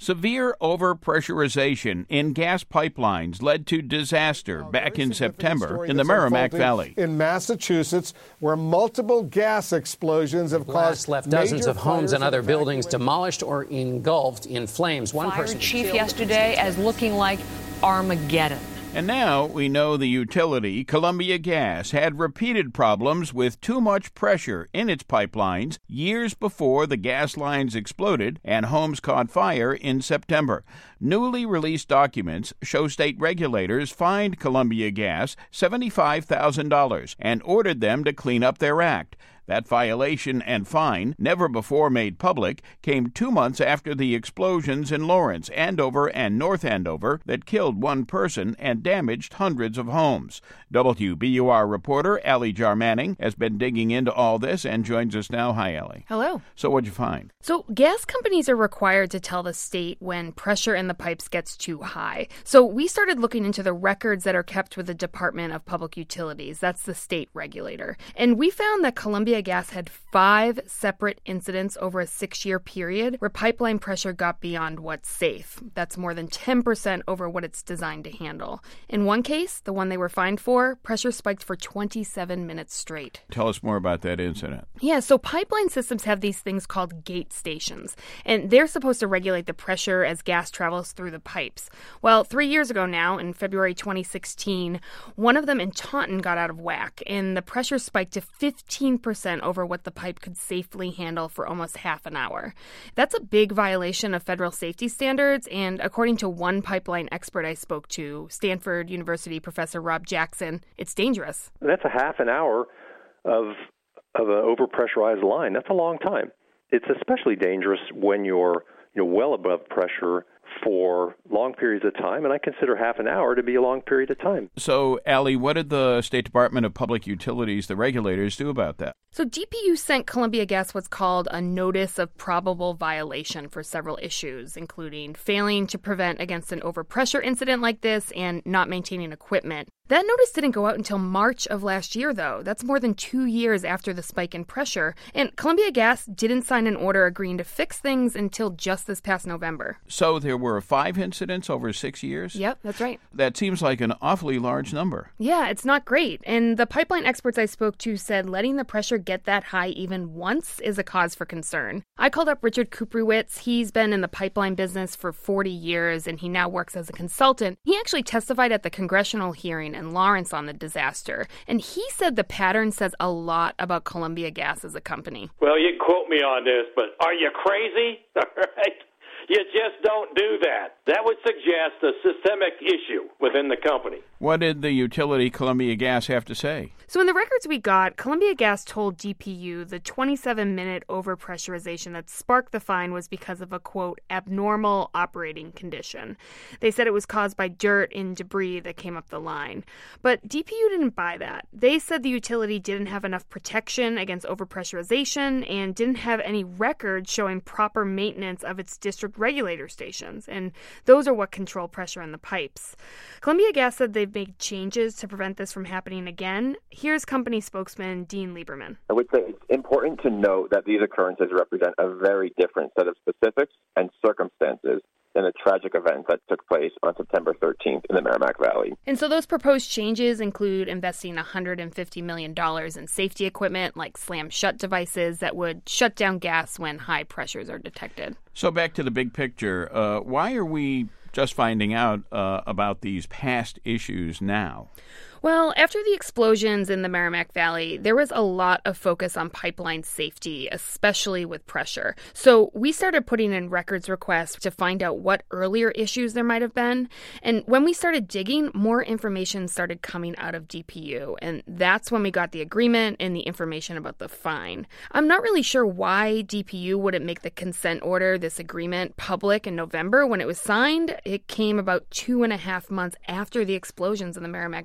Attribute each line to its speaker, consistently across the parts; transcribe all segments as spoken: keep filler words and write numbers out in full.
Speaker 1: Severe overpressurization in gas pipelines led to disaster back in September in the Merrimack Valley.
Speaker 2: In Massachusetts, where multiple gas explosions have caused
Speaker 3: left dozens of homes and other buildings demolished or engulfed in flames. One
Speaker 4: Fire
Speaker 3: person
Speaker 4: chief yesterday as looking like Armageddon.
Speaker 1: And now we know the utility, Columbia Gas, had repeated problems with too much pressure in its pipelines years before the gas lines exploded and homes caught fire in September. Newly released documents show state regulators fined Columbia Gas seventy-five thousand dollars and ordered them to clean up their act. That violation and fine, never before made public, came two months after the explosions in Lawrence, Andover, and North Andover that killed one person and damaged hundreds of homes. W B U R reporter Allie Jarmanning has been digging into all this and joins us now. Hi, Allie.
Speaker 5: Hello.
Speaker 1: So what'd you find?
Speaker 5: So gas companies are required to tell the state when pressure in the pipes gets too high. So we started looking into the records that are kept with the Department of Public Utilities. That's the state regulator. And we found that Columbia Gas had five separate incidents over a six-year period where pipeline pressure got beyond what's safe. That's more than ten percent over what it's designed to handle. In one case, the one they were fined for, pressure spiked for twenty-seven minutes straight.
Speaker 1: Tell us more about that incident.
Speaker 5: Yeah, so pipeline systems have these things called gate stations, and they're supposed to regulate the pressure as gas travels through the pipes. Well, three years ago now, in February twenty sixteen, one of them in Taunton got out of whack, and the pressure spiked to fifteen percent over what the pipe could safely handle for almost half an hour. That's a big violation of federal safety standards, and according to one pipeline expert I spoke to, Stanford University professor Rob Jackson, it's dangerous.
Speaker 6: That's a half an hour of of an overpressurized line. That's a long time. It's especially dangerous when you're you know well above pressure for long periods of time, and I consider half an hour to be a long period of time.
Speaker 1: So, Allie, what did the State Department of Public Utilities, the regulators, do about that?
Speaker 5: So D P U sent Columbia Gas what's called a notice of probable violation for several issues, including failing to prevent against an overpressure incident like this and not maintaining equipment. That notice didn't go out until March of last year, though. That's more than two years after the spike in pressure. And Columbia Gas didn't sign an order agreeing to fix things until just this past November.
Speaker 1: So there were five incidents over six years?
Speaker 5: Yep, that's right.
Speaker 1: That seems like an awfully large number.
Speaker 5: Yeah, it's not great. And the pipeline experts I spoke to said letting the pressure get that high even once is a cause for concern. I called up Richard Kuprowitz. He's been in the pipeline business for forty years, and he now works as a consultant. He actually testified at the congressional hearing in Lawrence on the disaster, and he said the pattern says a lot about Columbia Gas as a company.
Speaker 7: Well, you can quote me on this, but are you crazy? All right. You just don't do that. That would suggest a systemic issue within the company.
Speaker 1: What did the utility Columbia Gas have to say?
Speaker 5: So in the records we got, Columbia Gas told D P U the twenty-seven minute overpressurization that sparked the fine was because of a, quote, abnormal operating condition. They said it was caused by dirt and debris that came up the line. But D P U didn't buy that. They said the utility didn't have enough protection against overpressurization and didn't have any records showing proper maintenance of its district regulator stations. And those are what control pressure in the pipes. Columbia Gas said they've made changes to prevent this from happening again. Here's company spokesman Dean Lieberman.
Speaker 8: I would say it's important to note that these occurrences represent a very different set of specifics and circumstances than a tragic event that took place on September thirteenth in the Merrimack Valley.
Speaker 5: And so those proposed changes include investing one hundred fifty million dollars in safety equipment like slam-shut devices that would shut down gas when high pressures are detected.
Speaker 1: So back to the big picture, uh, why are we just finding out uh, about these past issues now?
Speaker 5: Well, after the explosions in the Merrimack Valley, there was a lot of focus on pipeline safety, especially with pressure. So we started putting in records requests to find out what earlier issues there might have been. And when we started digging, more information started coming out of D P U. And that's when we got the agreement and the information about the fine. I'm not really sure why D P U wouldn't make the consent order, this agreement, public in November when it was signed. It came about two and a half months after the explosions in the Merrimack Valley.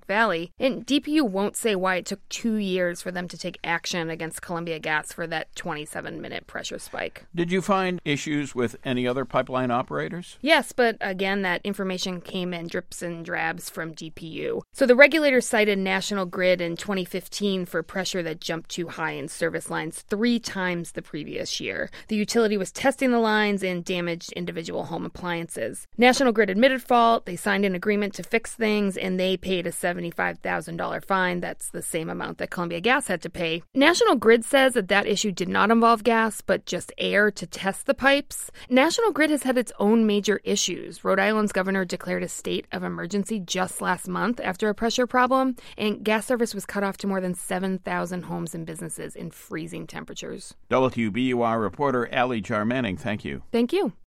Speaker 5: Valley. And D P U won't say why it took two years for them to take action against Columbia Gas for that twenty-seven minute pressure spike.
Speaker 1: Did you find issues with any other pipeline operators?
Speaker 5: Yes, but again, that information came in drips and drabs from D P U. So the regulator cited National Grid in twenty fifteen for pressure that jumped too high in service lines three times the previous year. The utility was testing the lines and damaged individual home appliances. National Grid admitted fault, they signed an agreement to fix things, and they paid a seventy-five thousand dollars fine. That's the same amount that Columbia Gas had to pay. National Grid says that that issue did not involve gas, but just air to test the pipes. National Grid has had its own major issues. Rhode Island's governor declared a state of emergency just last month after a pressure problem, and gas service was cut off to more than seven thousand homes and businesses in freezing temperatures.
Speaker 1: W B U R reporter Allie Jarmanning, thank you.
Speaker 5: Thank you.